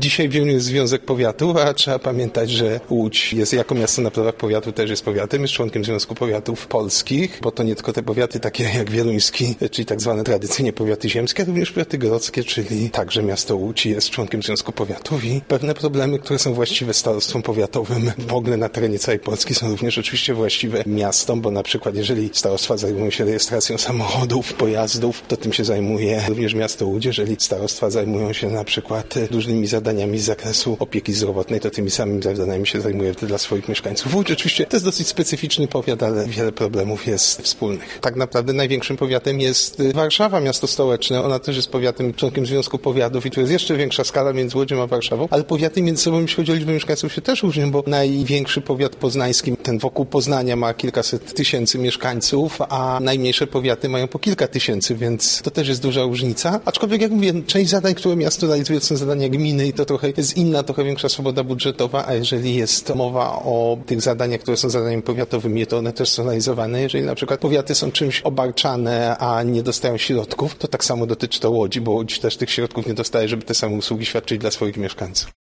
Dzisiaj w Wilnie jest Związek Powiatów, a trzeba pamiętać, że Łódź jest jako miasto na prawach powiatu też jest powiatem, jest członkiem Związku Powiatów Polskich, bo to nie tylko te powiaty takie jak wieluński, czyli tak zwane tradycyjnie powiaty ziemskie, również powiaty grodzkie, czyli także miasto Łódź jest członkiem Związku Powiatów i pewne problemy, które są właściwe starostwom powiatowym w ogóle na terenie całej Polski są również oczywiście właściwe miastom, bo na przykład jeżeli starostwa zajmują się rejestracją samochodów, pojazdów, to tym się zajmuje również miasto Łódź. Jeżeli starostwa zajmują się na przykład różnymi zadaniami z zakresu opieki zdrowotnej, to tymi samymi zadaniami się zajmuje dla swoich mieszkańców. Łódź oczywiście to jest dosyć specyficzny powiat, ale wiele problemów jest wspólnych. Tak naprawdę największym powiatem jest Warszawa, miasto stołeczne. Ona też jest powiatem, członkiem Związku Powiatów i tu jest jeszcze większa skala między Łodzią a Warszawą, ale powiaty między sobą, jeśli chodzi o liczbę mieszkańców, się też różnią, bo największy powiat poznański, ten wokół Poznania, ma kilkaset tysięcy mieszkańców, a najmniejsze powiaty mają po kilka tysięcy, więc to też jest duża różnica. Aczkolwiek, jak mówię, część zadań, które miasto realizuje, to są zadania gminy i to trochę jest inna, trochę większa swoboda budżetowa, a jeżeli jest mowa o tych zadaniach, które są zadaniami powiatowymi, to one też są realizowane. Jeżeli na przykład powiaty są czymś obarczane, a nie dostają środków, to tak samo dotyczy to Łodzi, bo Łódź też tych środków nie dostaje, żeby te same usługi świadczyć dla swoich mieszkańców.